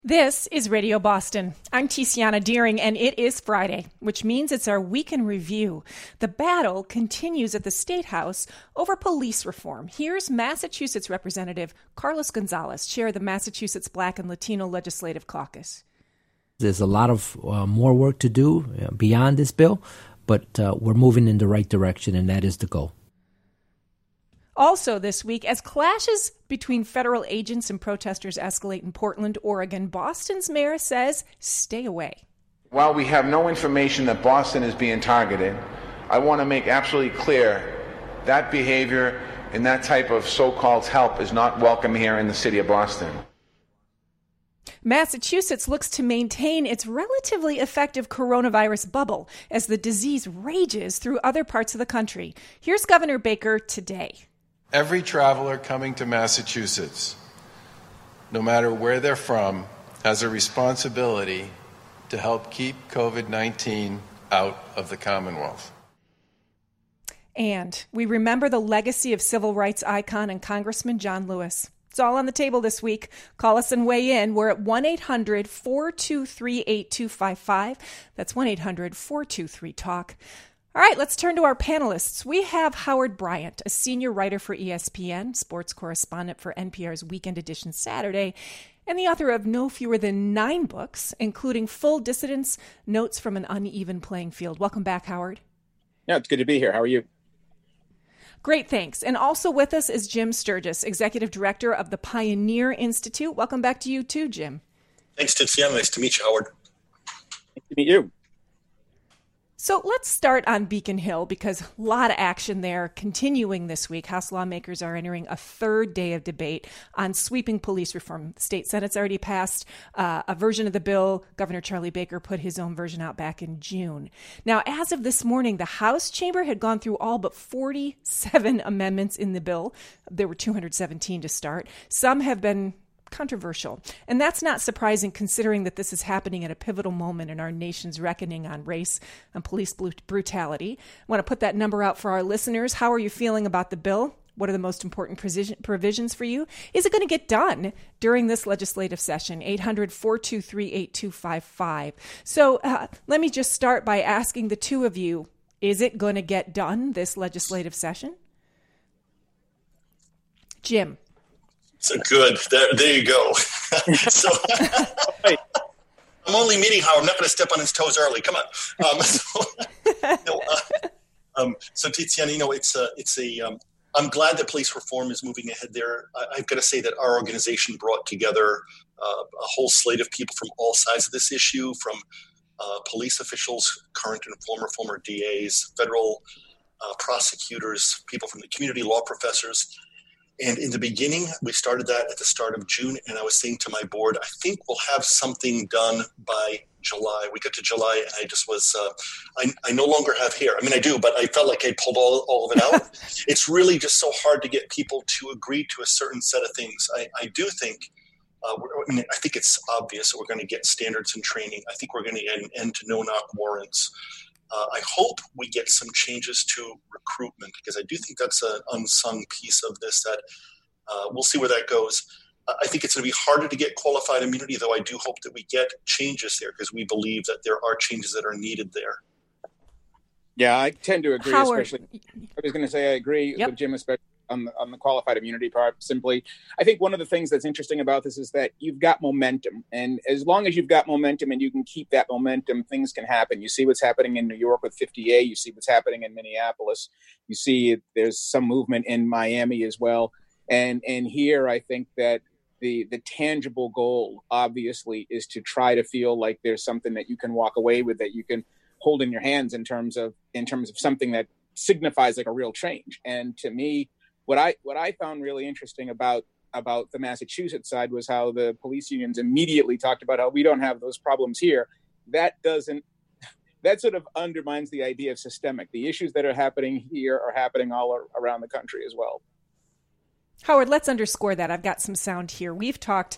This is Radio Boston. I'm Tiziana Deering, and it is Friday, which means it's our week in review. The battle continues at the State House over police reform. Here's Massachusetts Representative Carlos Gonzalez, chair of the Massachusetts Black and Latino Legislative Caucus. There's a lot of more work to do beyond this bill, but we're moving in the right direction, and that is the goal. Also this week, as clashes between federal agents and protesters escalate in Portland, Oregon, Boston's mayor says, stay away. While we have no information that Boston is being targeted, I want to make absolutely clear that behavior and that type of so-called help is not welcome here in the city of Boston. Massachusetts looks to maintain its relatively effective coronavirus bubble as the disease rages through other parts of the country. Here's Governor Baker today. Every traveler coming to Massachusetts, no matter where they're from, has a responsibility to help keep COVID-19 out of the Commonwealth. And we remember the legacy of civil rights icon and Congressman John Lewis. It's all on the table this week. Call us and weigh in. We're at 1-800-423-8255. That's 1-800-423-TALK. All right, let's turn to our panelists. We have Howard Bryant, a senior writer for ESPN, sports correspondent for NPR's Weekend Edition Saturday, and the author of no fewer than 9 books, including Full Dissidence, Notes from an Uneven Playing Field. Welcome back, Howard. Yeah, it's good to be here. How are you? Great, thanks. And also with us is Jim Sturgis, Executive Director of the Pioneer Institute. Welcome back to you too, Jim. Thanks, Tiziana. Nice to meet you, Howard. Nice to meet you. So let's start on Beacon Hill because a lot of action there continuing this week. House lawmakers are entering a third day of debate on sweeping police reform. The state Senate's already passed a version of the bill. Governor Charlie Baker put his own version out back in June. Now, as of this morning, the House chamber had gone through all but 47 amendments in the bill. There were 217 to start. Some have been controversial. And that's not surprising considering that this is happening at a pivotal moment in our nation's reckoning on race and police brutality. I want to put that number out for our listeners. How are you feeling about the bill? What are the most important provisions for you? Is it going to get done during this legislative session? 800-423-8255. So let me just start by asking the two of you, is it going to get done this legislative session? Jim. So good. There you go. So I'm only meeting Howard. I'm not going to step on his toes early. Come on. So Tiziana, I'm glad that police reform is moving ahead there. I've got to say that our organization brought together a whole slate of people from all sides of this issue, from police officials, current and former DAs, federal prosecutors, people from the community, law professors. And in the beginning, we started that at the start of June, and I was saying to my board, I think we'll have something done by July. We got to July, and I just was, I no longer have hair. I mean, I do, but I felt like I pulled all of it out. It's really just so hard to get people to agree to a certain set of things. I do think, I think it's obvious that we're going to get standards and training. I think we're going to get an end to no-knock warrants. I hope we get some changes to recruitment because I do think that's an unsung piece of this that we'll see where that goes. I think it's going to be harder to get qualified immunity, though I do hope that we get changes there because we believe that there are changes that are needed there. Yeah, I tend to agree, Howard. especially. I was going to say I agree Yep. with Jim, especially on the qualified immunity part. Simply, I think one of the things that's interesting about this is that you've got momentum. And as long as you've got momentum and you can keep that momentum, things can happen. You see what's happening in New York with 50A. You see what's happening in Minneapolis. You see there's some movement in Miami as well. And here I think that the tangible goal, obviously, is to try to feel like there's something that you can walk away with, that you can hold in your hands in terms of something that signifies like a real change. And to me, what I found really interesting about the Massachusetts side was how the police unions immediately talked about how we don't have those problems here. That sort of undermines the idea of systemic. The issues that are happening here are happening all around the country as well. Howard, let's underscore that. I've got some sound here. We've talked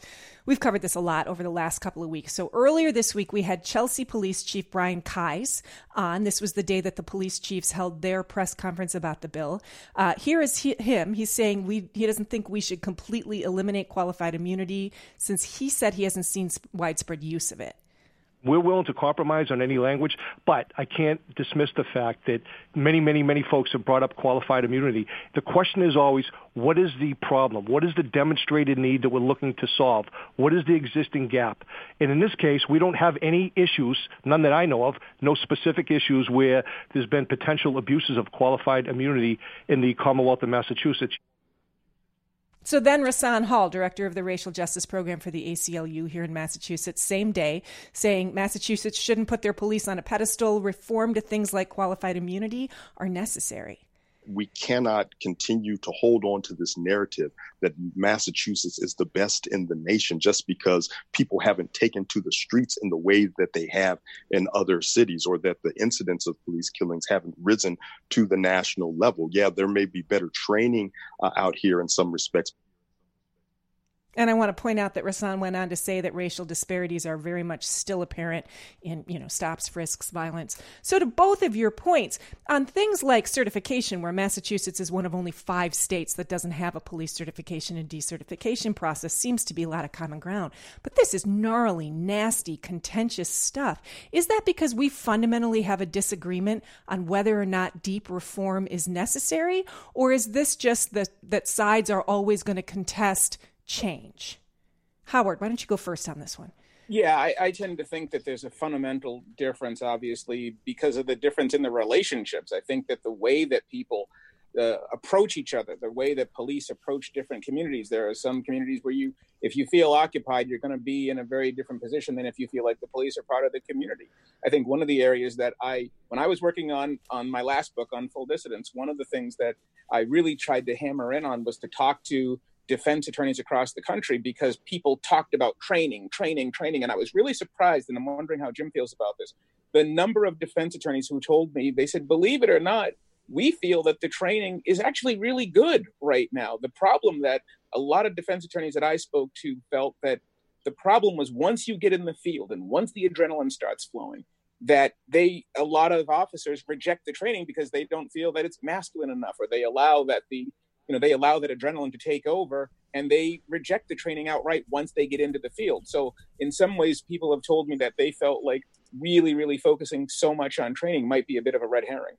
We've covered this a lot over the last couple of weeks. So earlier this week, we had Chelsea Police Chief Brian Keyes on. This was the day that the police chiefs held their press conference about the bill. Here is him. He's saying he doesn't think we should completely eliminate qualified immunity since he said he hasn't seen widespread use of it. We're willing to compromise on any language, but I can't dismiss the fact that many folks have brought up qualified immunity. The question is always, what is the problem? What is the demonstrated need that we're looking to solve? What is the existing gap? And in this case, we don't have any issues, none that I know of, no specific issues where there's been potential abuses of qualified immunity in the Commonwealth of Massachusetts. So then Rahsaan Hall, director of the Racial Justice Program for the ACLU here in Massachusetts, same day, saying Massachusetts shouldn't put their police on a pedestal. Reform to things like qualified immunity are necessary. We cannot continue to hold on to this narrative that Massachusetts is the best in the nation just because people haven't taken to the streets in the way that they have in other cities, or that the incidents of police killings haven't risen to the national level. Yeah, there may be better training out here in some respects. And I want to point out that Rahsaan went on to say that racial disparities are very much still apparent in, stops, frisks, violence. So to both of your points, on things like certification, where Massachusetts is one of only 5 states that doesn't have a police certification and decertification process, seems to be a lot of common ground. But this is gnarly, nasty, contentious stuff. Is that because we fundamentally have a disagreement on whether or not deep reform is necessary? Or is this just that sides are always going to contest change? Howard, why don't you go first on this one? Yeah, I tend to think that there's a fundamental difference, obviously, because of the difference in the relationships. I think that the way that people approach each other, the way that police approach different communities, there are some communities where if you feel occupied, you're going to be in a very different position than if you feel like the police are part of the community. I think one of the areas that when I was working on my last book on full dissidence, one of the things that I really tried to hammer in on was to talk to defense attorneys across the country, because people talked about training. And I was really surprised, and I'm wondering how Jim feels about this. The number of defense attorneys who told me, they said, believe it or not, we feel that the training is actually really good right now. The problem that a lot of defense attorneys that I spoke to felt that the problem was once you get in the field and once the adrenaline starts flowing, that a lot of officers reject the training because they don't feel that it's masculine enough, or they allow that they allow that adrenaline to take over, and they reject the training outright once they get into the field. So in some ways, people have told me that they felt like really, really focusing so much on training might be a bit of a red herring.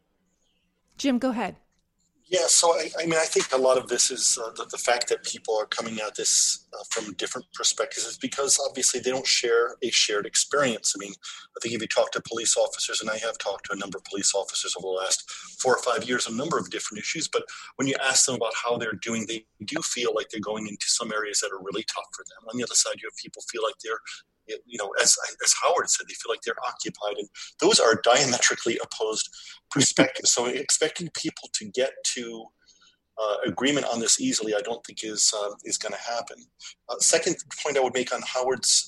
Jim, go ahead. Yeah, so I think a lot of this is the fact that people are coming at this from different perspectives is because obviously they don't share a shared experience. I think if you talk to police officers, and I have talked to a number of police officers over the last 4 or 5 years, a number of different issues, but when you ask them about how they're doing, they do feel like they're going into some areas that are really tough for them. On the other side, you have people feel like they're, as Howard said, they feel like they're occupied, and those are diametrically opposed perspectives. So expecting people to get to agreement on this easily, I don't think is going to happen. Second point I would make on Howard's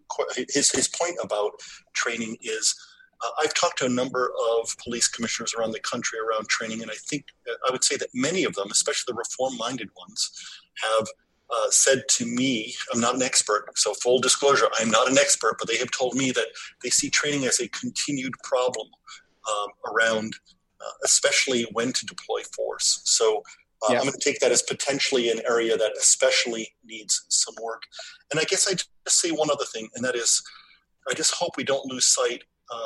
his point about training is I've talked to a number of police commissioners around the country around training, and I think I would say that many of them, especially the reform-minded ones, have said to me, I'm not an expert, so full disclosure, I'm not an expert, but they have told me that they see training as a continued problem around especially when to deploy force. So I'm going to take that as potentially an area that especially needs some work. And I guess I just say one other thing, and that is I just hope we don't lose sight.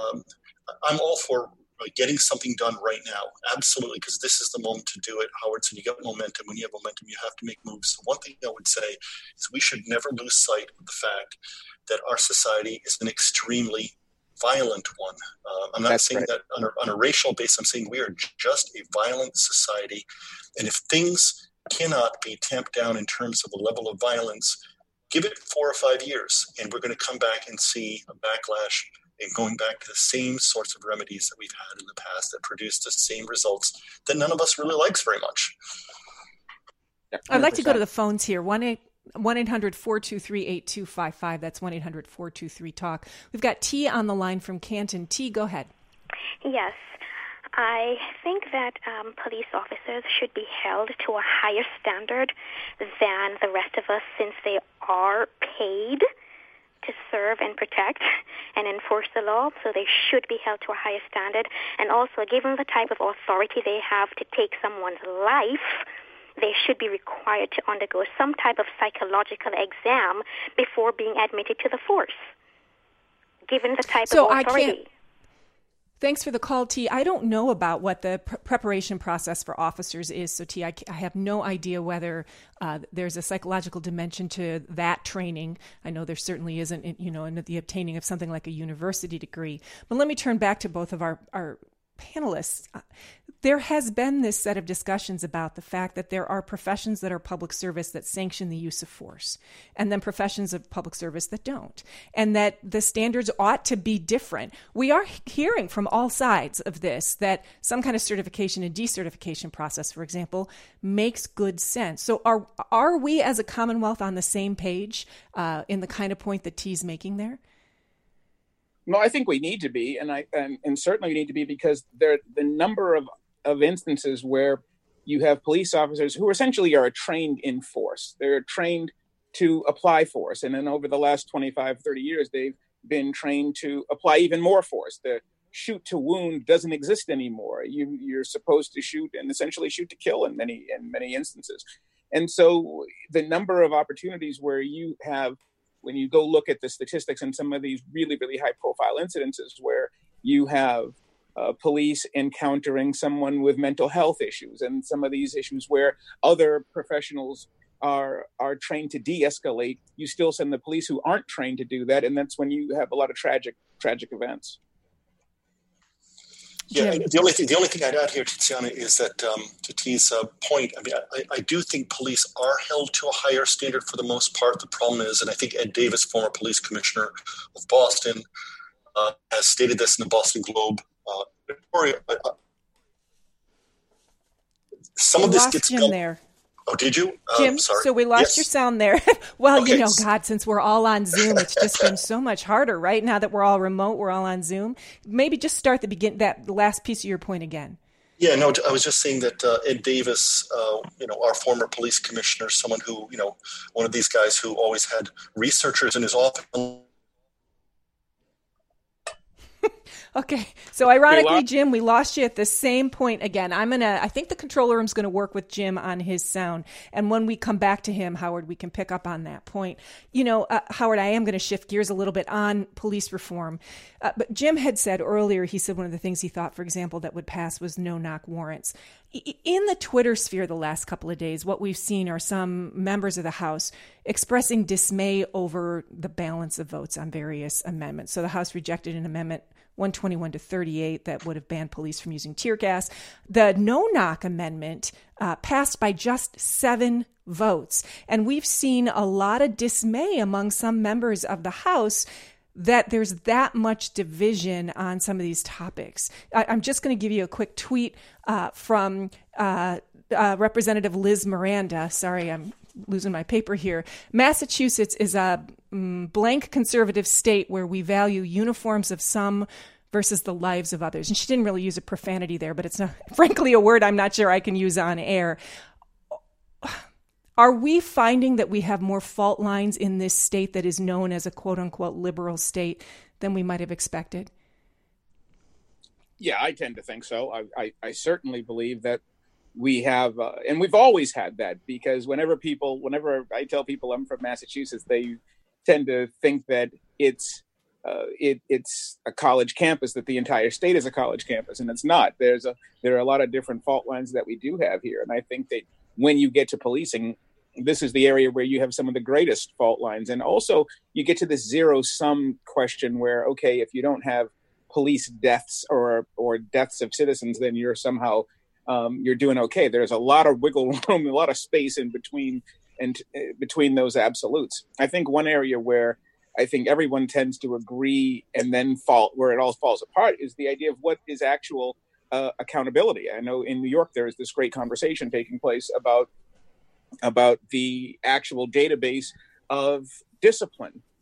I'm all for getting something done right now. Absolutely, because this is the moment to do it. Howard said you got momentum. When you have momentum, you have to make moves. So one thing I would say is we should never lose sight of the fact that our society is an extremely violent one. I'm not saying that on a racial basis. I'm saying we are just a violent society. And if things cannot be tamped down in terms of the level of violence, give it 4 or 5 years, and we're going to come back and see a backlash and going back to the same sorts of remedies that we've had in the past that produce the same results that none of us really likes very much. I'd like to go to the phones here. 1-800-423-8255. That's 1-800-423-TALK. We've got T on the line from Canton. T, go ahead. Yes. I think that police officers should be held to a higher standard than the rest of us, since they are paid to serve and protect and enforce the law, so they should be held to a higher standard. And also, given the type of authority they have to take someone's life, they should be required to undergo some type of psychological exam before being admitted to the force, given the type of authority. Thanks for the call, T. I don't know about what the preparation process for officers is. So, T, I have no idea whether there's a psychological dimension to that training. I know there certainly isn't, in the obtaining of something like a university degree. But let me turn back to both of our panelists. There has been this set of discussions about the fact that there are professions that are public service that sanction the use of force, and then professions of public service that don't, and that the standards ought to be different. We are hearing from all sides of this that some kind of certification and decertification process, for example, makes good sense. So are we as a Commonwealth on the same page in the kind of point that T's making there? No, I think we need to be, and certainly we need to be, because the number of instances where you have police officers who essentially are trained in force. They're trained to apply force. And then over the last 25, 30 years, they've been trained to apply even more force. The shoot to wound doesn't exist anymore. You're supposed to shoot and essentially shoot to kill in many instances. And so the number of opportunities where you have, when you go look at the statistics and some of these really, really high profile incidences where you have police encountering someone with mental health issues, and some of these issues where other professionals are trained to de-escalate, you still send the police who aren't trained to do that, and that's when you have a lot of tragic events. Yeah, the only thing I'd add here, Tiziana, is that to T's point, I mean, I do think police are held to a higher standard for the most part. The problem is, and I think Ed Davis, former police commissioner of Boston, has stated this in the Boston Globe. Some of this gets Jim there. Oh, did you? Jim, sorry. So we lost your sound there. Well, okay. God, since we're all on Zoom, it's just been so much harder, right? Now that we're all remote, we're all on Zoom. Maybe just start the last piece of your point again. Yeah, no, I was just saying that Ed Davis, our former police commissioner, someone who, one of these guys who always had researchers in his office. Okay. So ironically, Jim, we lost you at the same point again. I think the control room's going to work with Jim on his sound. And when we come back to him, Howard, we can pick up on that point. Howard, I am going to shift gears a little bit on police reform. But Jim had said earlier, he said one of the things he thought, for example, that would pass was no-knock warrants. In the Twitter sphere the last couple of days, what we've seen are some members of the House expressing dismay over the balance of votes on various amendments. So the House rejected an amendment 121 to 38 that would have banned police from using tear gas. The no-knock amendment passed by just 7 votes. And we've seen a lot of dismay among some members of the House that there's that much division on some of these topics. I'm just going to give you a quick tweet from Representative Liz Miranda. Sorry, I'm losing my paper here. Massachusetts is a blank conservative state where we value uniforms of some versus the lives of others. And she didn't really use a profanity there, but it's not, frankly, a word I'm not sure I can use on air. Are we finding that we have more fault lines in this state that is known as a quote-unquote liberal state than we might have expected? Yeah, I tend to think so. I certainly believe that we have, and we've always had that, because whenever I tell people I'm from Massachusetts, they tend to think that it's a college campus, that the entire state is a college campus, and it's not. There are a lot of different fault lines that we do have here, and I think that when you get to policing, this is the area where you have some of the greatest fault lines. And also you get to this zero-sum question where, okay, if you don't have police deaths or deaths of citizens, then you're somehow you're doing okay. There's a lot of wiggle room, a lot of space in between between those absolutes. I think one area where I think everyone tends to agree and then where it all falls apart is the idea of what is actual accountability. I know in New York there is this great conversation taking place about the actual database of discipline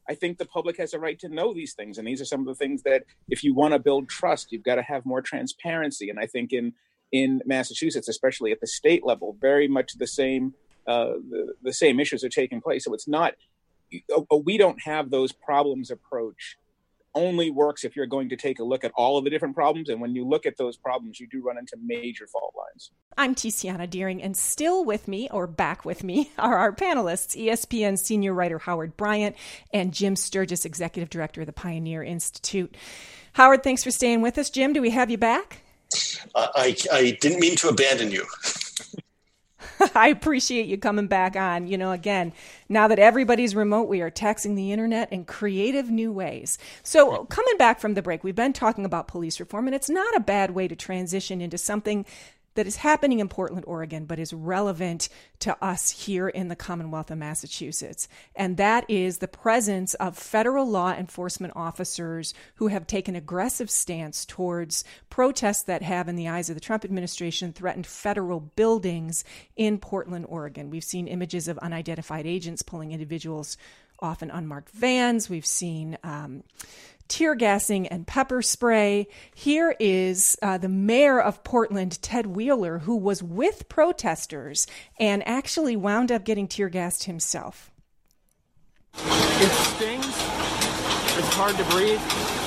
I think the public has a right to know these things. And these are some of the things that if you want to build trust, you've got to have more transparency. And I think in Massachusetts, especially at the state level, very much the same issues are taking place. So it's not, we don't have those problems approach. Only works if you're going to take a look at all of the different problems. And when you look at those problems, you do run into major fault lines. I'm Tiziana Deering, and still with me, or back with me, are our panelists, ESPN senior writer Howard Bryant and Jim Sturgis, executive director of the Pioneer Institute. Howard, thanks for staying with us. Jim, do we have you back? I didn't mean to abandon you. I appreciate you coming back on. You know, again, now that everybody's remote, we are taxing the internet in creative new ways. So coming back from the break, we've been talking about police reform, and it's not a bad way to transition into something that is happening in Portland, Oregon, but is relevant to us here in the Commonwealth of Massachusetts. And that is the presence of federal law enforcement officers who have taken aggressive stance towards protests that have, in the eyes of the Trump administration, threatened federal buildings in Portland, Oregon. We've seen images of unidentified agents pulling individuals off in unmarked vans. We've seen tear gassing and pepper spray. Here is the mayor of Portland, Ted Wheeler, who was with protesters and actually wound up getting tear gassed himself. It stings. It's hard to breathe.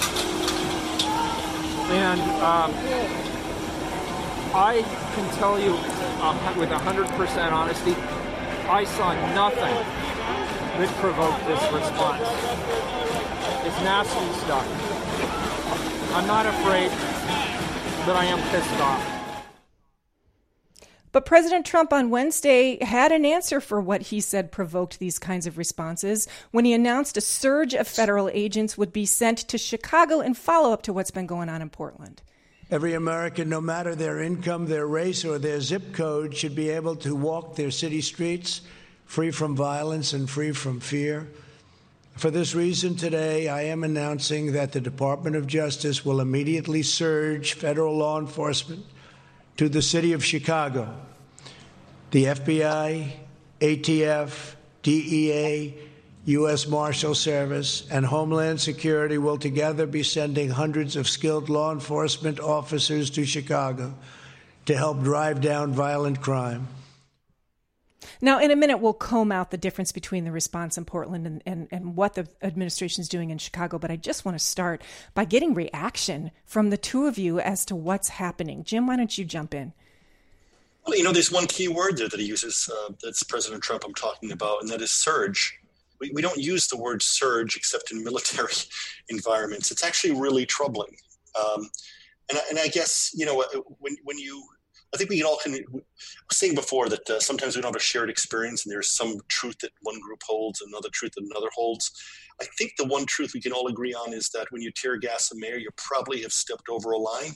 And I can tell you with 100% honesty, I saw nothing that provoked this response. It's nasty stuff. I'm not afraid, but I am pissed off. But President Trump on Wednesday had an answer for what he said provoked these kinds of responses when he announced a surge of federal agents would be sent to Chicago in follow-up to what's been going on in Portland. Every American, no matter their income, their race, or their zip code, should be able to walk their city streets free from violence and free from fear. For this reason, today, I am announcing that the Department of Justice will immediately surge federal law enforcement to the city of Chicago. The FBI, ATF, DEA, U.S. Marshal Service, and Homeland Security will together be sending hundreds of skilled law enforcement officers to Chicago to help drive down violent crime. Now, in a minute, we'll comb out the difference between the response in Portland and what the administration is doing in Chicago. But I just want to start by getting reaction from the two of you as to what's happening. Jim, why don't you jump in? Well, you know, there's one key word there that he uses, that's President Trump I'm talking about, and that is surge. We don't use the word surge except in military environments. It's actually really troubling. And I guess, you know, when you, I think we can all, I was saying before that sometimes we don't have a shared experience and there's some truth that one group holds, another truth that another holds. I think the one truth we can all agree on is that when you tear gas a mayor, you probably have stepped over a line.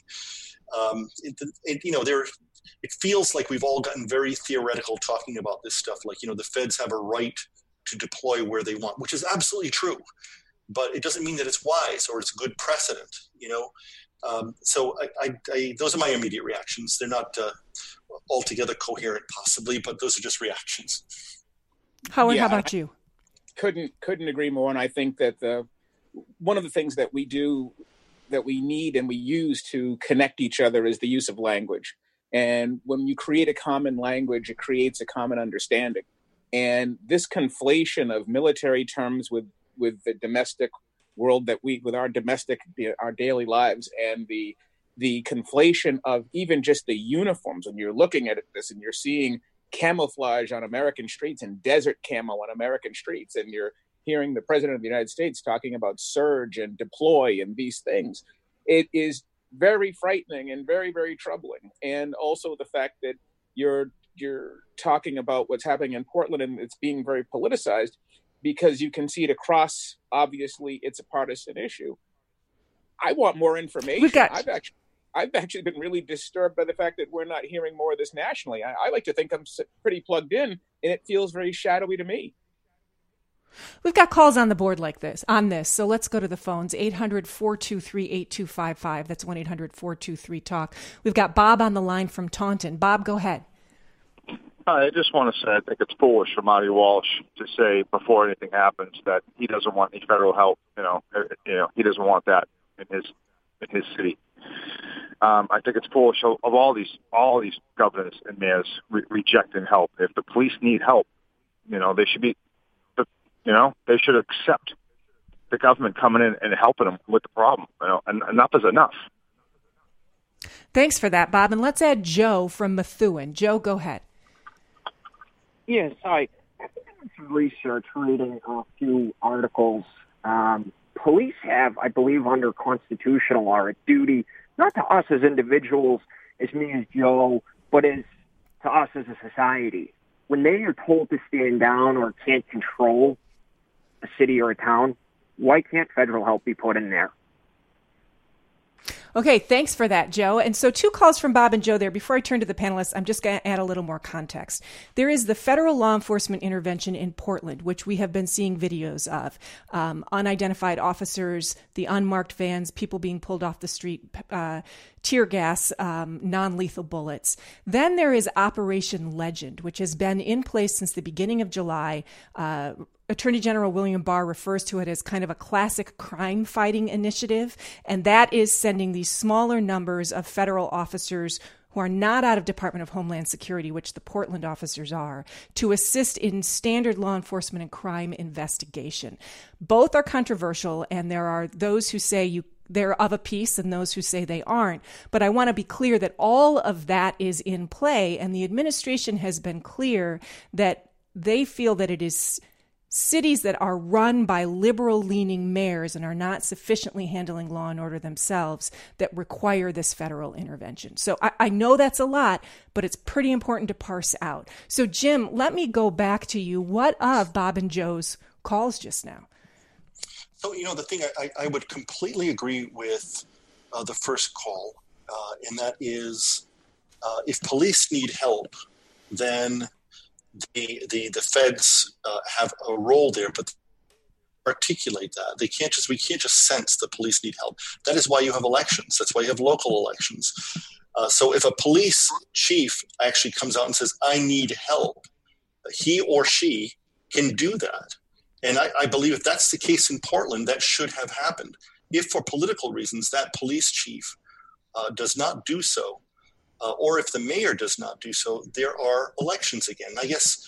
It feels like we've all gotten very theoretical talking about this stuff. Like, you know, the feds have a right to deploy where they want, which is absolutely true. But it doesn't mean that it's wise or it's good precedent, you know. So those are my immediate reactions. They're not altogether coherent, possibly, but those are just reactions. Howard, how about you? Couldn't agree more. And I think that one of the things that we do, that we need and we use to connect each other is the use of language. And when you create a common language, it creates a common understanding. And this conflation of military terms with the domestic world that with our daily lives, and the conflation of even just the uniforms, when you're looking at this and you're seeing camouflage on American streets and desert camo on American streets, and you're hearing the president of the United States talking about surge and deploy and these things, it is very frightening and very, very troubling. And also the fact that you're talking about what's happening in Portland and it's being very politicized, because you can see it across, obviously, it's a partisan issue. I want more information. I've actually been really disturbed by the fact that we're not hearing more of this nationally. I like to think I'm pretty plugged in, and it feels very shadowy to me. We've got calls on the board on this, so let's go to the phones. 800-423-8255. That's 1-800-423-TALK. We've got Bob on the line from Taunton. Bob, go ahead. I just want to say I think it's foolish for Marty Walsh to say before anything happens that he doesn't want any federal help. He doesn't want that in his city. I think it's foolish of all these governors and mayors rejecting help. If the police need help, they should be, they should accept the government coming in and helping them with the problem. And enough is enough. Thanks for that, Bob. And let's add Joe from Methuen. Joe, go ahead. Yes, hi. I've done some research, reading a few articles. Police have, I believe, under constitutional law, a duty, not to us as individuals, as me as Joe, but as to us as a society. When they are told to stand down or can't control a city or a town, why can't federal help be put in there? Okay, thanks for that, Joe. And so 2 calls from Bob and Joe there. Before I turn to the panelists, I'm just going to add a little more context. There is the federal law enforcement intervention in Portland, which we have been seeing videos of. Unidentified officers, the unmarked vans, people being pulled off the street, tear gas, non-lethal bullets. Then there is Operation Legend, which has been in place since the beginning of July. Attorney General William Barr refers to it as kind of a classic crime-fighting initiative, and that is sending these smaller numbers of federal officers who are not out of Department of Homeland Security, which the Portland officers are, to assist in standard law enforcement and crime investigation. Both are controversial, and there are those who say they're of a piece and those who say they aren't. But I want to be clear that all of that is in play, and the administration has been clear that they feel that it is cities that are run by liberal-leaning mayors and are not sufficiently handling law and order themselves that require this federal intervention. So I know that's a lot, but it's pretty important to parse out. So, Jim, let me go back to you. What of Bob and Joe's calls just now? So, the thing I would completely agree with the first call, and that is if police need help, then the feds have a role there, but articulate that. We can't just sense the police need help. That is why you have elections. That's why you have local elections. So if a police chief actually comes out and says, I need help, he or she can do that. And I believe if that's the case in Portland, that should have happened. If for political reasons that police chief does not do so, or if the mayor does not do so, there are elections again. I guess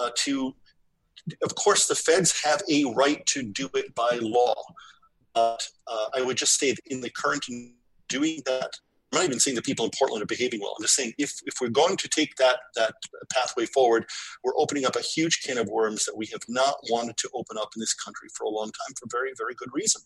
of course, the feds have a right to do it by law. But I would just say that in the current doing that, I'm not even saying that people in Portland are behaving well. I'm just saying if we're going to take that pathway forward, we're opening up a huge can of worms that we have not wanted to open up in this country for a long time for very, very good reason.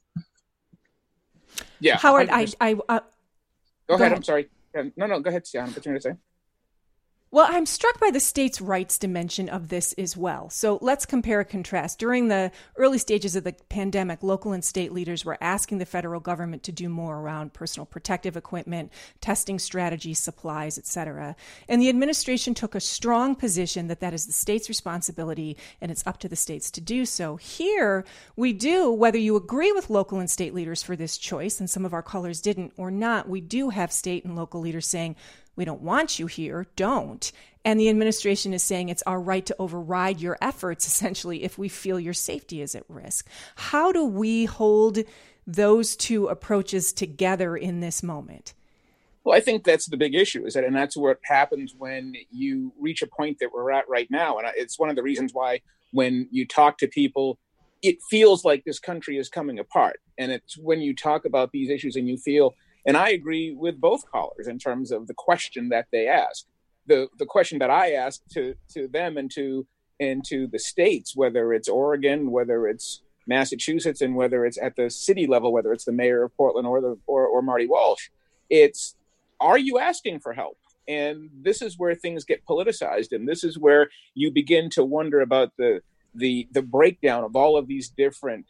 Yeah. Howard, go ahead. I'm sorry. No, go ahead, Sian. What you going to say? Well, I'm struck by the states' rights dimension of this as well. So let's compare and contrast. During the early stages of the pandemic, local and state leaders were asking the federal government to do more around personal protective equipment, testing strategies, supplies, et cetera. And the administration took a strong position that is the state's responsibility and it's up to the states to do so. Here, we do, whether you agree with local and state leaders for this choice, and some of our callers didn't or not, we do have state and local leaders saying, we don't want you here, don't. And the administration is saying it's our right to override your efforts, essentially, if we feel your safety is at risk. How do we hold those two approaches together in this moment? Well, I think that's the big issue, and that's what happens when you reach a point that we're at right now. And it's one of the reasons why when you talk to people, it feels like this country is coming apart. And it's when you talk about these issues and you feel, and I agree with both callers in terms of the question that they ask. The question that I asked to them and to the states, whether it's Oregon, whether it's Massachusetts, and whether it's at the city level, whether it's the mayor of Portland or Marty Walsh, it's, are you asking for help? And this is where things get politicized, and this is where you begin to wonder about the breakdown of all of these different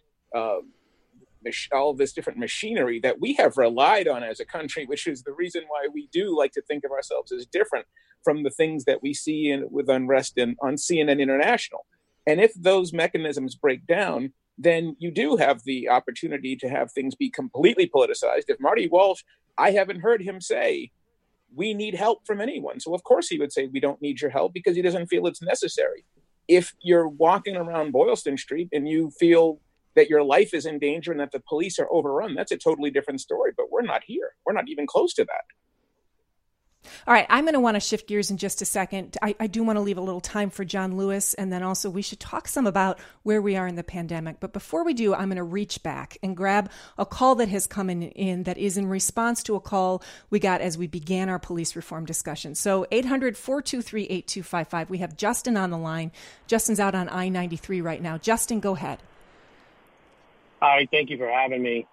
all this different machinery that we have relied on as a country, which is the reason why we do like to think of ourselves as different from the things that we see with unrest on CNN International. And if those mechanisms break down, then you do have the opportunity to have things be completely politicized. If Marty Walsh, I haven't heard him say we need help from anyone. So of course he would say we don't need your help because he doesn't feel it's necessary. If you're walking around Boylston Street and you feel that your life is in danger and that the police are overrun, that's a totally different story. But we're not here. We're not even close to that. All right, I'm going to want to shift gears in just a second. I do want to leave a little time for John Lewis, and then also we should talk some about where we are in the pandemic. But before we do, I'm going to reach back and grab a call that has come in that is in response to a call we got as we began our police reform discussion. So 800-423-8255. We have Justin on the line. Justin's out on I-93 right now. Justin, go ahead. Hi, thank you for having me.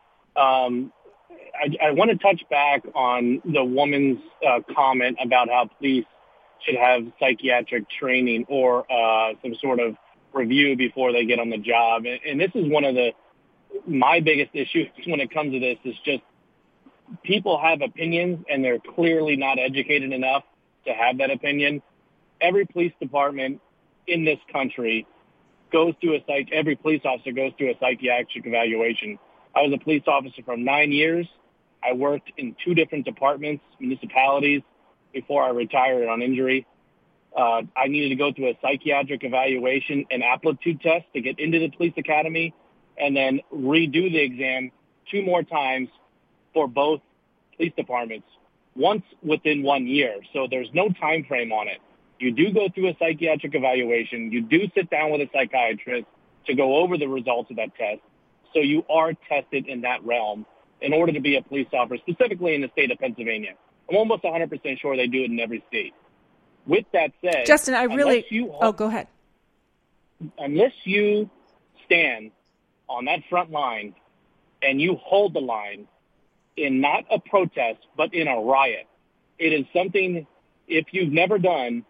I want to touch back on the woman's comment about how police should have psychiatric training or some sort of review before they get on the job. And this is one of my biggest issues when it comes to this is just people have opinions and they're clearly not educated enough to have that opinion. Every police department in this country goes through every police officer goes through a psychiatric evaluation. I was a police officer for 9 years. I worked in 2 different departments, municipalities, before I retired on injury. I needed to go through a psychiatric evaluation and aptitude test to get into the police academy, and then redo the exam 2 more times for both police departments, once within 1 year. So there's no time frame on it. You do go through a psychiatric evaluation. You do sit down with a psychiatrist to go over the results of that test. So you are tested in that realm in order to be a police officer, specifically in the state of Pennsylvania. I'm almost 100% sure they do it in every state. With that said, Justin, go ahead. Unless you stand on that front line and you hold the line in not a protest, but in a riot, it is something, if you've never done,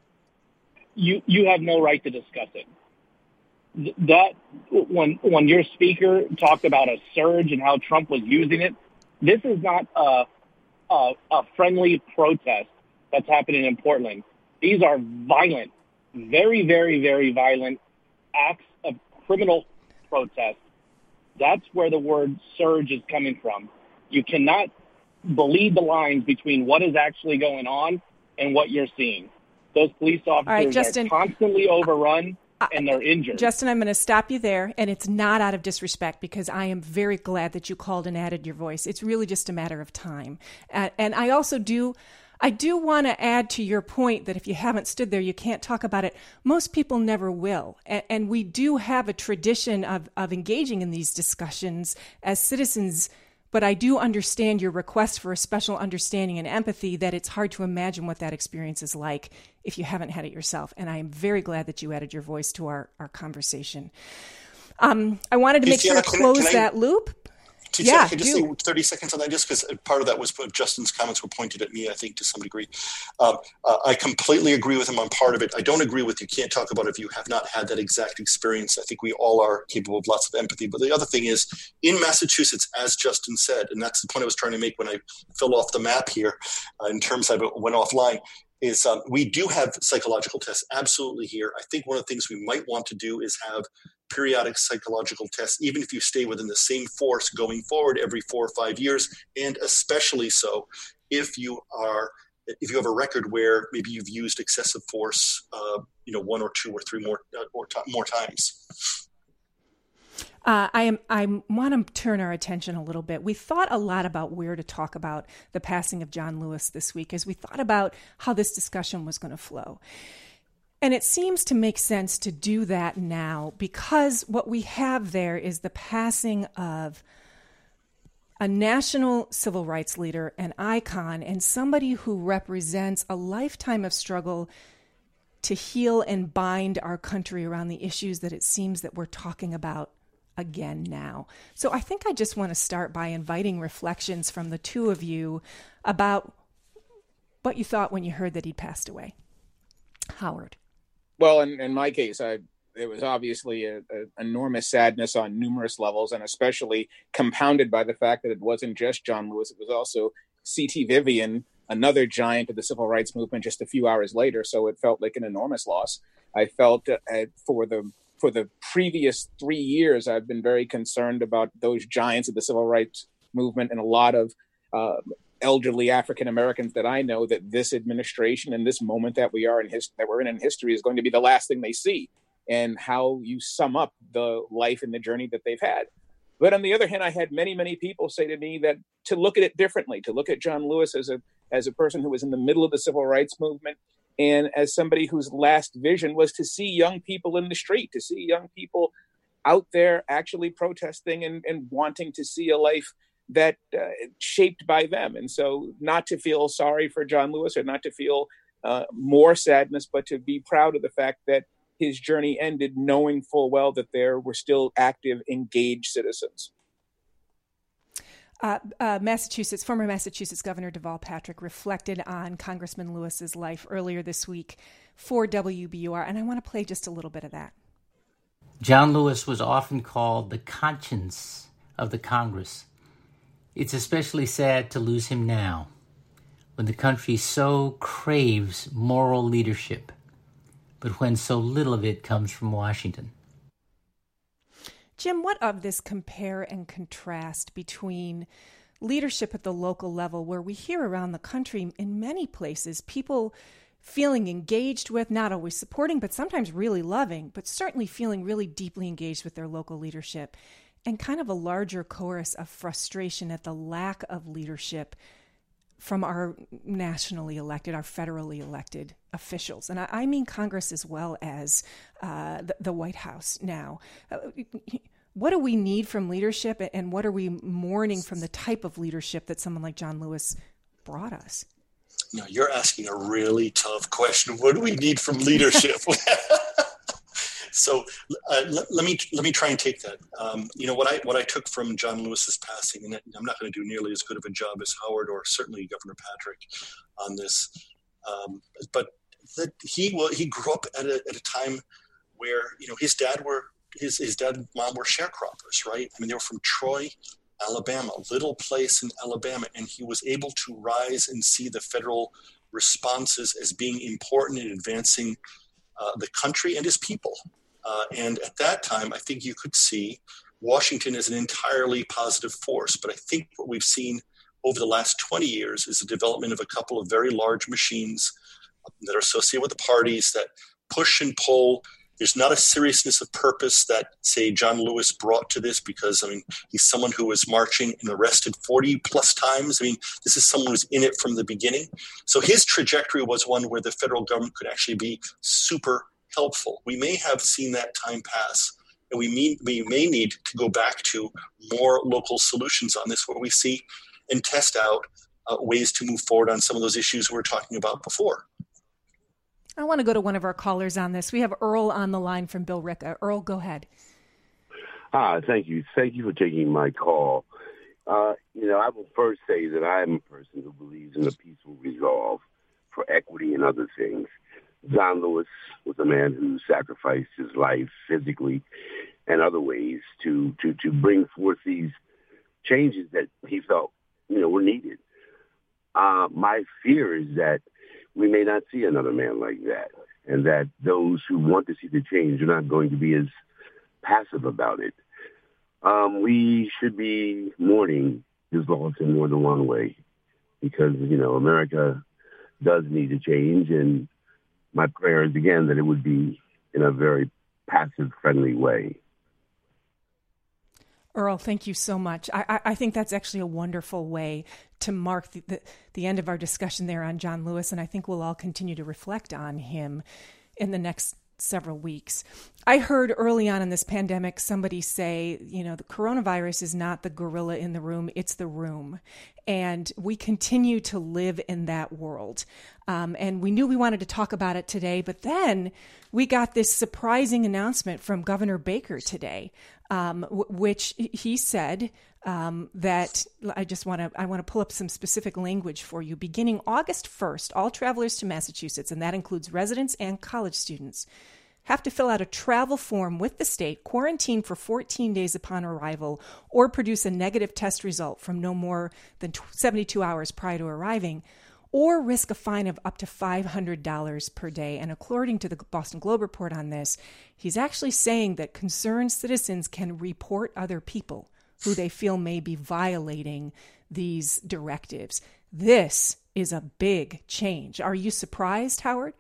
you have no right to discuss it. That when your speaker talked about a surge and how Trump was using it, this is not a friendly protest that's happening in Portland. These are violent, very, very, very violent acts of criminal protest. That's where the word surge is coming from. You cannot bleed the lines between what is actually going on and what you're seeing. Those police officers are constantly overrun. And they're injured. Justin, I'm going to stop you there, and it's not out of disrespect because I am very glad that you called and added your voice. It's really just a matter of time. And I also do want to add to your point that if you haven't stood there, you can't talk about it. Most people never will. And we do have a tradition of engaging in these discussions as citizens. But I do understand your request for a special understanding and empathy that it's hard to imagine what that experience is like if you haven't had it yourself. And I am very glad that you added your voice to our conversation. I wanted to make sure to close that loop. Tiziana, can I just say 30 seconds on that, just because part of that was Justin's comments were pointed at me, I think, to some degree. I completely agree with him on part of it. I don't agree with you can't talk about it if you have not had that exact experience. I think we all are capable of lots of empathy. But the other thing is, in Massachusetts, as Justin said, and that's the point I was trying to make when I fell off the map here in terms of I went offline, is we do have psychological tests absolutely here. I think one of the things we might want to do is have periodic psychological tests, even if you stay within the same force going forward every 4 or 5 years, and especially so if you have a record where maybe you've used excessive force, 1 or 2 or 3 more times. I want to turn our attention a little bit. We thought a lot about where to talk about the passing of John Lewis this week as we thought about how this discussion was going to flow. And it seems to make sense to do that now because what we have there is the passing of a national civil rights leader, an icon, and somebody who represents a lifetime of struggle to heal and bind our country around the issues that it seems that we're talking about again now. So I think I just want to start by inviting reflections from the two of you about what you thought when you heard that he passed away. Howard. Well, in my case, it was obviously an enormous sadness on numerous levels, and especially compounded by the fact that it wasn't just John Lewis. It was also C.T. Vivian, another giant of the civil rights movement, just a few hours later. So it felt like an enormous loss. I felt for the previous 3 years, I've been very concerned about those giants of the civil rights movement and a lot of elderly African Americans that I know that this administration and this moment that we're in history is going to be the last thing they see, and how you sum up the life and the journey that they've had. But on the other hand, I had many, many people say to me that to look at it differently, to look at John Lewis as a person who was in the middle of the civil rights movement, and as somebody whose last vision was to see young people in the street, to see young people out there actually protesting and wanting to see a life that shaped by them. And so not to feel sorry for John Lewis, or not to feel more sadness, but to be proud of the fact that his journey ended knowing full well that there were still active, engaged citizens. Former Massachusetts Governor Deval Patrick reflected on Congressman Lewis's life earlier this week for WBUR, and I want to play just a little bit of that. John Lewis was often called the conscience of the Congress. It's especially sad to lose him now, when the country so craves moral leadership, but when so little of it comes from Washington. Jim, what of this compare and contrast between leadership at the local level, where we hear around the country in many places people feeling engaged with, not always supporting, but sometimes really loving, but certainly feeling really deeply engaged with their local leadership, and kind of a larger chorus of frustration at the lack of leadership from our nationally elected, our federally elected officials. And I mean Congress as well as the White House now. What do we need from leadership, and what are we mourning from the type of leadership that someone like John Lewis brought us? No, you're asking a really tough question. What do we need from leadership? So let me try and take that. What I took from John Lewis's passing, and I'm not going to do nearly as good of a job as Howard or certainly Governor Patrick on this, but that he grew up at a time where his dad and mom were sharecroppers, right? I mean, they were from Troy, Alabama, little place in Alabama, and he was able to rise and see the federal responses as being important in advancing the country and his people. And at that time, I think you could see Washington as an entirely positive force. But I think what we've seen over the last 20 years is the development of a couple of very large machines that are associated with the parties that push and pull. There's not a seriousness of purpose that, say, John Lewis brought to this, because, I mean, he's someone who was marching and arrested 40 plus times. I mean, this is someone who's in it from the beginning. So his trajectory was one where the federal government could actually be super helpful. We may have seen that time pass, and we may need to go back to more local solutions on this, where we see and test out ways to move forward on some of those issues we were talking about before. I want to go to one of our callers on this. We have Earl on the line from Billerica. Earl, go ahead. Thank you. Thank you for taking my call. I will first say that I'm a person who believes in a peaceful resolve for equity and other things. John Lewis was a man who sacrificed his life physically and other ways to bring forth these changes that he felt, were needed. My fear is that we may not see another man like that, and that those who want to see the change are not going to be as passive about it. We should be mourning his loss in more than one way, because, America does need to change, and my prayer is, again, that it would be in a very passive-friendly way. Earl, thank you so much. I think that's actually a wonderful way to mark the end of our discussion there on John Lewis, and I think we'll all continue to reflect on him in the next several weeks. I heard early on in this pandemic somebody say, the coronavirus is not the gorilla in the room, it's the room. And we continue to live in that world. And we knew we wanted to talk about it today, but then we got this surprising announcement from Governor Baker today, which he said that I want to pull up some specific language for you. Beginning August 1st, all travelers to Massachusetts, and that includes residents and college students, have to fill out a travel form with the state, quarantine for 14 days upon arrival, or produce a negative test result from no more than 72 hours prior to arriving, or risk a fine of up to $500 per day. And according to the Boston Globe report on this, he's actually saying that concerned citizens can report other people who they feel may be violating these directives. This is a big change. Are you surprised, Howard?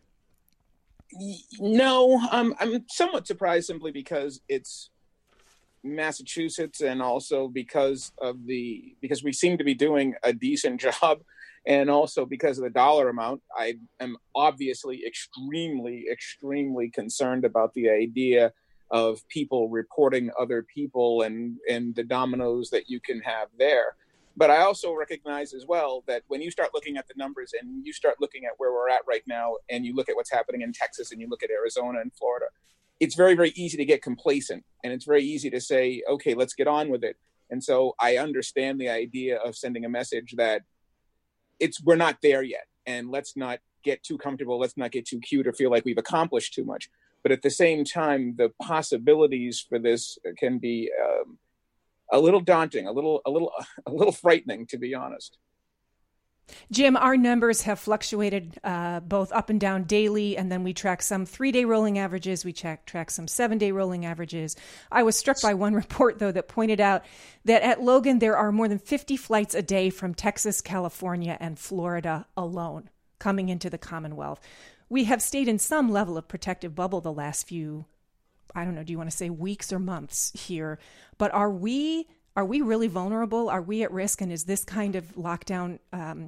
No, I'm somewhat surprised simply because it's Massachusetts, and also because we seem to be doing a decent job, and also because of the dollar amount. I am obviously extremely concerned about the idea of people reporting other people and the dominoes that you can have there. But I also recognize as well that when you start looking at the numbers and you start looking at where we're at right now, and you look at what's happening in Texas and you look at Arizona and Florida, it's very, very easy to get complacent, and it's very easy to say, okay, let's get on with it. And so I understand the idea of sending a message that we're not there yet, and let's not get too comfortable. Let's not get too cute or feel like we've accomplished too much. But at the same time, the possibilities for this can be a little daunting, a little frightening, to be honest. Jim, our numbers have fluctuated both up and down daily, and then we track some 3-day rolling averages. We track some 7-day rolling averages. I was struck by one report, though, that pointed out that at Logan, there are more than 50 flights a day from Texas, California, and Florida alone coming into the Commonwealth. We have stayed in some level of protective bubble the last few, I don't know, do you want to say weeks or months here? But are we really vulnerable? Are we at risk? And is this kind of lockdown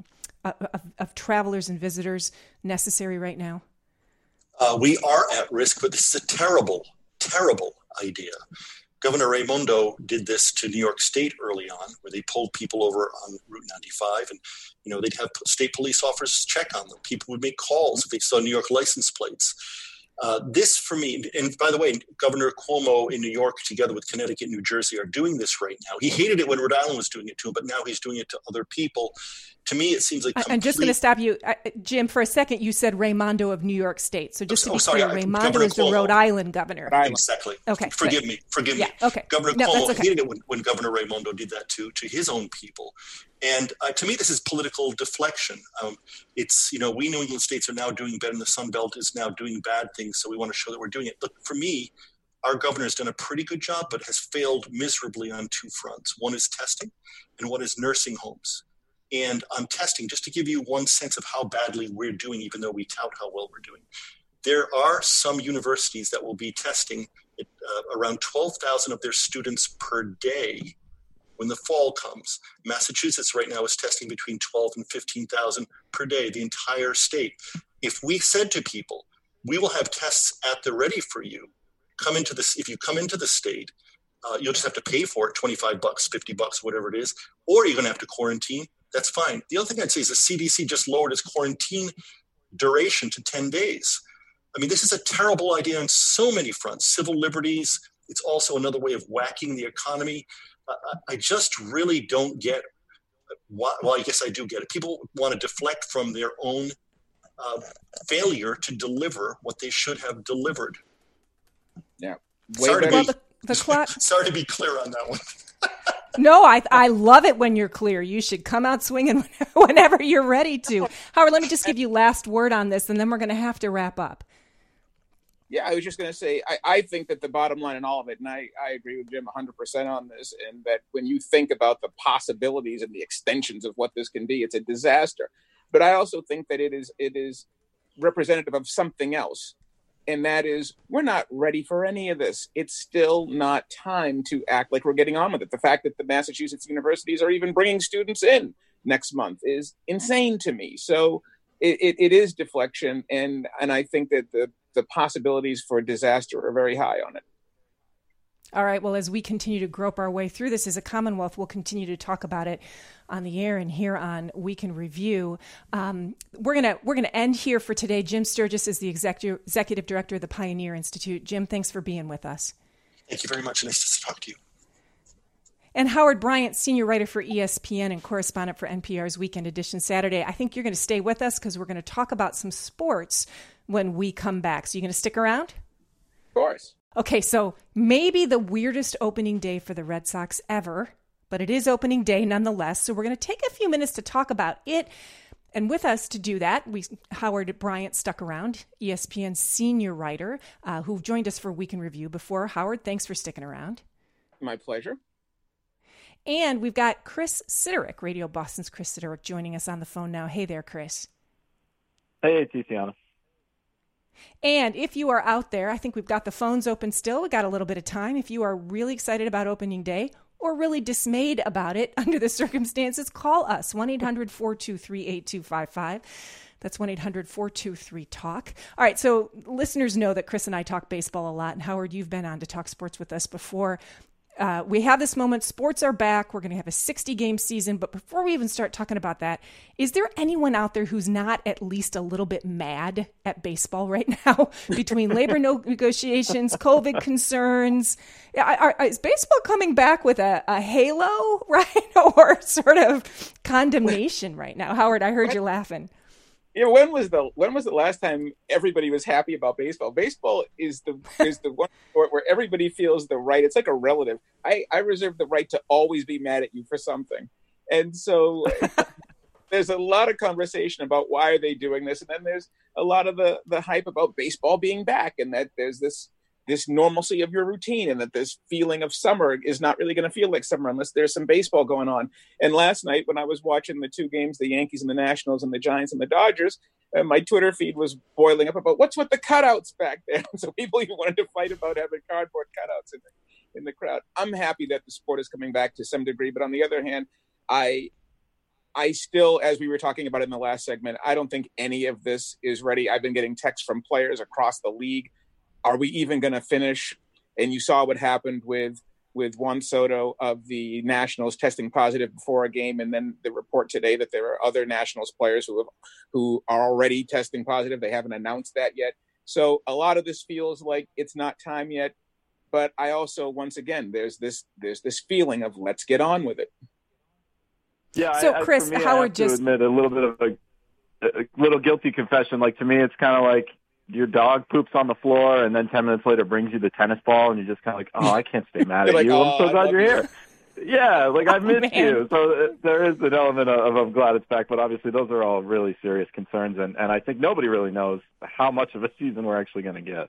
of travelers and visitors necessary right now? We are at risk, but this is a terrible, terrible idea. Governor Raimondo did this to New York State early on, where they pulled people over on Route 95, and they'd have state police officers check on them. People would make calls if they saw New York license plates. This, for me, and by the way, Governor Cuomo in New York, together with Connecticut and New Jersey, are doing this right now. He hated it when Rhode Island was doing it to him, but now he's doing it to other people. To me, it seems like I'm just going to stop you, Jim, for a second. You said Raimondo of New York State. So just to be clear, Raimondo is the Rhode Island governor. Exactly. Okay. Forgive me. Yeah, okay. Governor Cuomo hated it when Governor Raimondo did that to his own people. And to me, this is political deflection. We New England states are now doing better, and the Sun Belt is now doing bad things, so we want to show that we're doing it. Look, for me, our governor has done a pretty good job, but has failed miserably on two fronts. One is testing, and one is nursing homes. And on testing, just to give you one sense of how badly we're doing, even though we tout how well we're doing, there are some universities that will be testing around 12,000 of their students per day when the fall comes. Massachusetts right now is testing between 12 and 15,000 per day, the entire state. If we said to people, we will have tests at the ready for you, if you come into the state, you'll just have to pay for it, $25, $50, whatever it is, or you're going to have to quarantine. That's fine. The other thing I'd say is the CDC just lowered its quarantine duration to 10 days. I mean, this is a terrible idea on so many fronts. Civil liberties. It's also another way of whacking the economy. I just really don't get why. Well, I guess I do get it. People want to deflect from their own failure to deliver what they should have delivered. Yeah. Sorry to be clear on that one. No, I love it when you're clear. You should come out swinging whenever you're ready to. Howard, let me just give you last word on this, and then we're going to have to wrap up. Yeah, I was just going to say, I think that the bottom line in all of it, and I agree with Jim 100% on this, and that when you think about the possibilities and the extensions of what this can be, it's a disaster. But I also think that it is representative of something else. And that is, we're not ready for any of this. It's still not time to act like we're getting on with it. The fact that the Massachusetts universities are even bringing students in next month is insane to me. So it is deflection. And I think that the possibilities for disaster are very high on it. All right. Well, as we continue to grope our way through this as a Commonwealth, we'll continue to talk about it on the air and here on Week in Review. We're gonna end here for today. Jim Sturgis is the executive director of the Pioneer Institute. Jim, thanks for being with us. Thank you very much. Nice to talk to you. And Howard Bryant, senior writer for ESPN and correspondent for NPR's Weekend Edition Saturday. I think you're going to stay with us because we're going to talk about some sports when we come back. So you going to stick around? Of course. Okay, so maybe the weirdest opening day for the Red Sox ever, but it is opening day nonetheless. So we're going to take a few minutes to talk about it. And with us to do that, Howard Bryant stuck around, ESPN senior writer, who joined us for Week in Review before. Howard, thanks for sticking around. My pleasure. And we've got Chris Siderick, Radio Boston's Chris Siderick, joining us on the phone now. Hey there, Chris. Hey, Tiziana. And if you are out there, I think we've got the phones open still. We got a little bit of time. If you are really excited about opening day or really dismayed about it under the circumstances, call us, 1-800-423-8255. That's 1-800-423-TALK. All right, so listeners know that Chris and I talk baseball a lot, and Howard, you've been on to talk sports with us before. We have this moment. Sports are back. We're going to have a 60-game season. But before we even start talking about that, is there anyone out there who's not at least a little bit mad at baseball right now between labor negotiations, COVID concerns? Is baseball coming back with a halo, right? Or sort of condemnation right now? Howard, I heard you laughing. Yeah, when was the last time everybody was happy about baseball? Baseball is the one sport where everybody feels the right. It's like a relative. I reserve the right to always be mad at you for something, and so there's a lot of conversation about why are they doing this, and then there's a lot of the hype about baseball being back, and that there's this normalcy of your routine, and that this feeling of summer is not really going to feel like summer unless there's some baseball going on. And last night when I was watching the two games, the Yankees and the Nationals and the Giants and the Dodgers, my Twitter feed was boiling up about what's with the cutouts back there. So people even wanted to fight about having cardboard cutouts in the crowd. I'm happy that the sport is coming back to some degree, but on the other hand, I still, as we were talking about in the last segment, I don't think any of this is ready. I've been getting texts from players across the league. Are we even going to finish? And you saw what happened with Juan Soto of the Nationals testing positive before a game, and then the report today that there are other Nationals players who are already testing positive. They haven't announced that yet. So a lot of this feels like it's not time yet. But I also, once again, there's this feeling of let's get on with it. Yeah. So Chris, for me, Howard I have just to admit a little bit of a little guilty confession. Like, to me, it's kind of like your dog poops on the floor and then 10 minutes later brings you the tennis ball and you're just kind of like, oh, I can't stay mad at like, you. oh, I'm so glad you're here. Yeah, like I missed man. you. So there is an element of I'm glad it's back, but obviously those are all really serious concerns, and I think nobody really knows how much of a season we're actually going to get.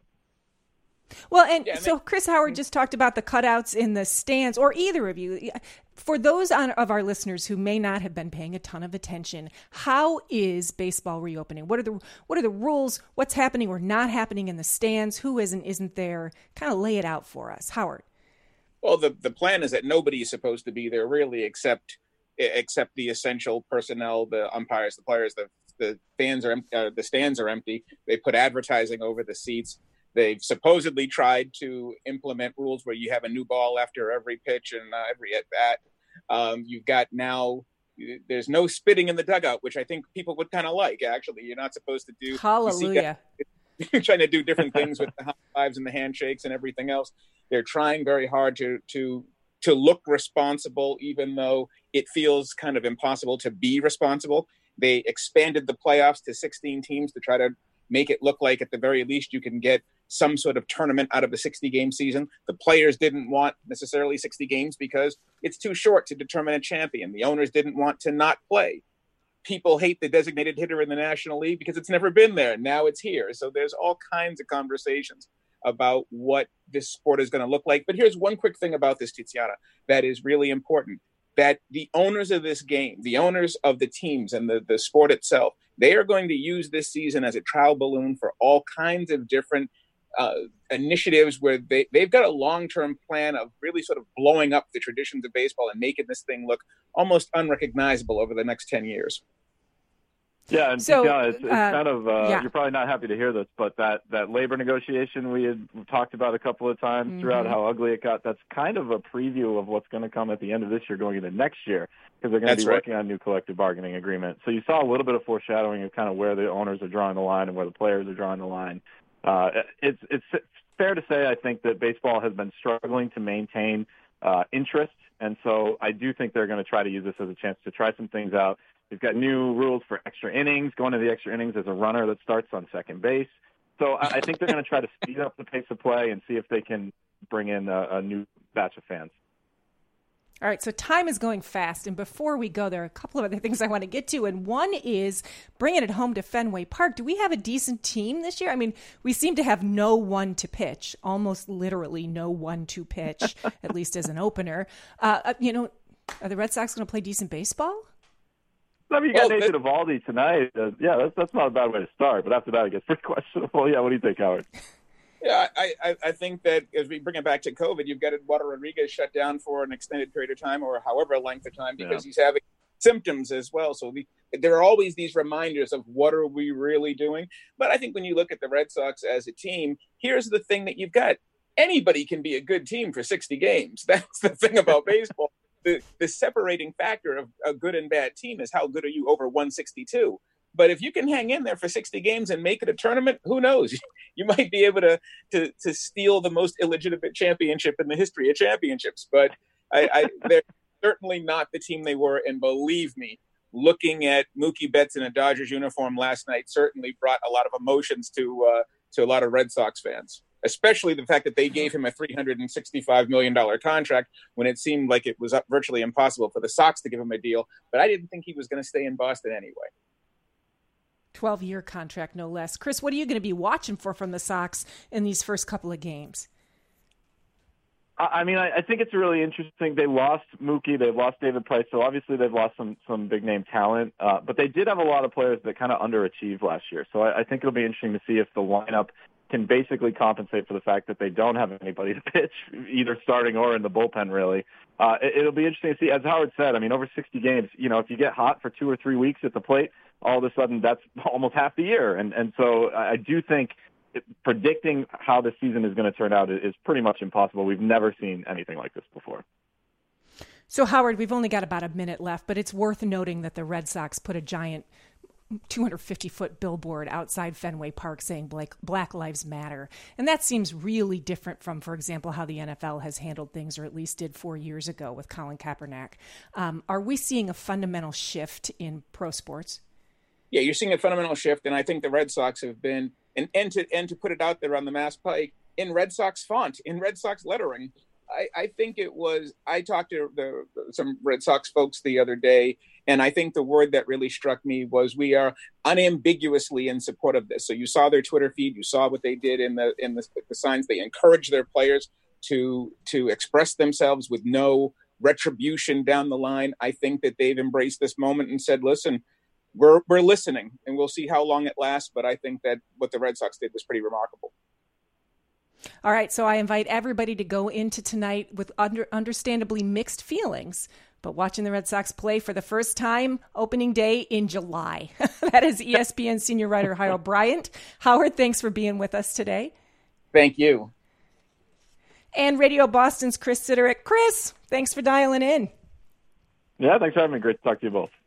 Well, and so Chris, Howard just talked about the cutouts in the stands, or either of you. For those of our listeners who may not have been paying a ton of attention, how is baseball reopening? What are the rules? What's happening or not happening in the stands? Who isn't there? Kind of lay it out for us, Howard. Well, the plan is that nobody is supposed to be there really, except the essential personnel, the umpires, the players. The fans are the stands are empty. They put advertising over the seats. They've supposedly tried to implement rules where you have a new ball after every pitch and every at bat. You've got now, there's no spitting in the dugout, which I think people would kind of like, actually. You're not supposed to do. Hallelujah. Trying to do different things with the high fives and the handshakes and everything else. They're trying very hard to look responsible, even though it feels kind of impossible to be responsible. They expanded the playoffs to 16 teams to try to make it look like at the very least you can get some sort of tournament out of a 60-game season. The players didn't want necessarily 60 games because it's too short to determine a champion. The owners didn't want to not play. People hate the designated hitter in the National League because it's never been there. Now it's here. So there's all kinds of conversations about what this sport is going to look like. But here's one quick thing about this, Tiziana, that is really important. That the owners of this game, the owners of the teams and the sport itself, they are going to use this season as a trial balloon for all kinds of different initiatives where they've got a long-term plan of really sort of blowing up the traditions of baseball and making this thing look almost unrecognizable over the next 10 years. Yeah, and so, it's kind of, you're probably not happy to hear this, but that labor negotiation we had talked about a couple of times throughout how ugly it got, that's kind of a preview of what's going to come at the end of this year going into next year, because they're going to be working on a new collective bargaining agreement. So you saw a little bit of foreshadowing of kind of where the owners are drawing the line and where the players are drawing the line. It's fair to say, I think, that baseball has been struggling to maintain interest, and so I do think they're going to try to use this as a chance to try some things out. They've got new rules for extra innings, going to the extra innings as a runner that starts on second base. So I think they're going to try to speed up the pace of play and see if they can bring in a new batch of fans. All right, so time is going fast, and before we go, there are a couple of other things I want to get to, and one is bringing it home to Fenway Park. Do we have a decent team this year? I mean, we seem to have no one to pitch, almost literally no one to pitch, at least as an opener. Are the Red Sox going to play decent baseball? I mean, you got Nathan Eovaldi tonight. That's not a bad way to start. But after that, it gets pretty questionable. Yeah, what do you think, Howard? Yeah, I think that as we bring it back to COVID, you've got Eduardo Rodriguez shut down for an extended period of time or however length of time because he's having symptoms as well. So there are always these reminders of what are we really doing. But I think when you look at the Red Sox as a team, here's the thing that you've got. Anybody can be a good team for 60 games. That's the thing about baseball. The separating factor of a good and bad team is how good are you over 162. But if you can hang in there for 60 games and make it a tournament, who knows? You might be able to steal the most illegitimate championship in the history of championships. But they're certainly not the team they were. And believe me, looking at Mookie Betts in a Dodgers uniform last night certainly brought a lot of emotions to a lot of Red Sox fans, especially the fact that they gave him a $365 million contract when it seemed like it was virtually impossible for the Sox to give him a deal. But I didn't think he was going to stay in Boston anyway. 12-year contract, no less. Chris, what are you going to be watching for from the Sox in these first couple of games? I mean, I think it's really interesting. They lost Mookie. They've lost David Price. So obviously they've lost some big-name talent. But they did have a lot of players that kind of underachieved last year. So I think it'll be interesting to see if the lineup can basically compensate for the fact that they don't have anybody to pitch, either starting or in the bullpen, really. It'll be interesting to see. As Howard said, I mean, over 60 games, if you get hot for 2 or 3 weeks at the plate, all of a sudden that's almost half the year. And so I do think predicting how the season is going to turn out is pretty much impossible. We've never seen anything like this before. So, Howard, we've only got about a minute left, but it's worth noting that the Red Sox put a giant 250-foot billboard outside Fenway Park saying Black Lives Matter. And that seems really different from, for example, how the NFL has handled things, or at least did 4 years ago with Colin Kaepernick. Are we seeing a fundamental shift in pro sports? Yeah, you're seeing a fundamental shift, and I think the Red Sox have been, and to put it out there on the Mass Pike, in Red Sox font, in Red Sox lettering. I think it was, I talked to some Red Sox folks the other day, and I think the word that really struck me was we are unambiguously in support of this. So you saw their Twitter feed, you saw what they did in the signs. They encourage their players to express themselves with no retribution down the line. I think that they've embraced this moment and said, listen, we're listening, and we'll see how long it lasts. But I think that what the Red Sox did was pretty remarkable. All right, so I invite everybody to go into tonight with understandably mixed feelings, but watching the Red Sox play for the first time opening day in July. That is ESPN senior writer Howard Bryant. Howard, thanks for being with us today. Thank you. And Radio Boston's Chris Siderick. Chris, thanks for dialing in. Yeah, thanks for having me. Great to talk to you both.